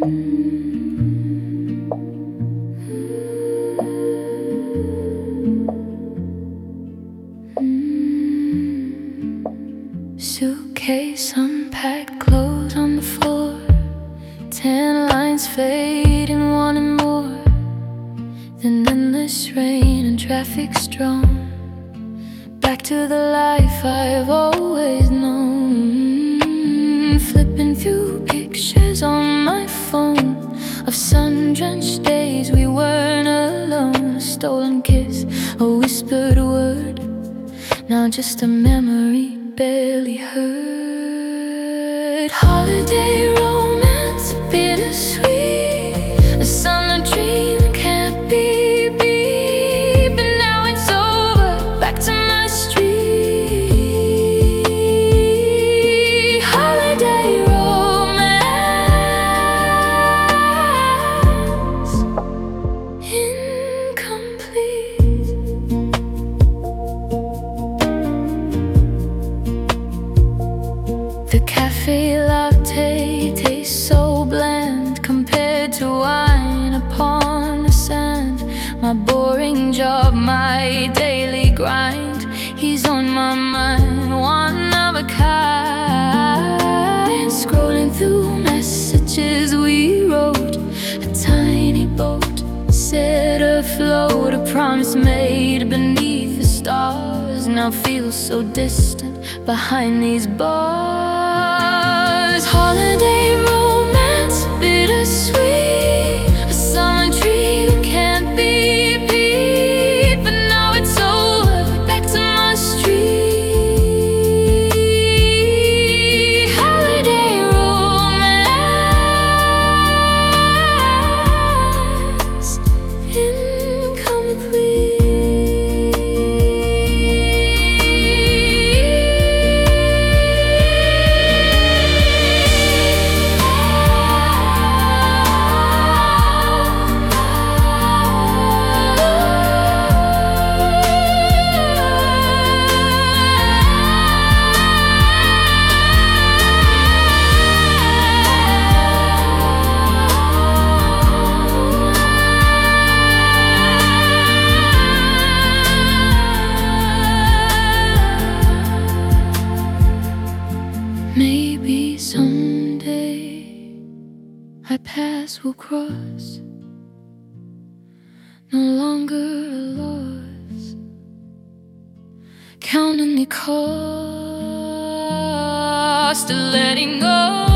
Suitcase unpacked, clothes on the floor, 10 lines fading, wanting more than endless rain and traffic strong. Back to the life I've always known. Flipping through pictures on my phone of sun-drenched days we weren't alone. A stolen kiss, a whispered word, now just a memory barely heard. Holiday romance, bittersweet, a summer dream that can't be beat. But now it's over, back to my street. Holiday romance, incomplete. The cafe latte tastes so bland compared to wine upon the sand. My boring job, my daily grind, he's on my mind, one of a kind. Scrolling through messages we wrote, a tiny boat set afloat. A promise made beneath the stars now feels so distant behind these bars. Holiday romance, bittersweet, a summer dream that can't be beat. But now it's over, back to my street. Holiday romance, incomplete. Maybe someday our paths will cross, no longer a loss, counting the cost of letting go.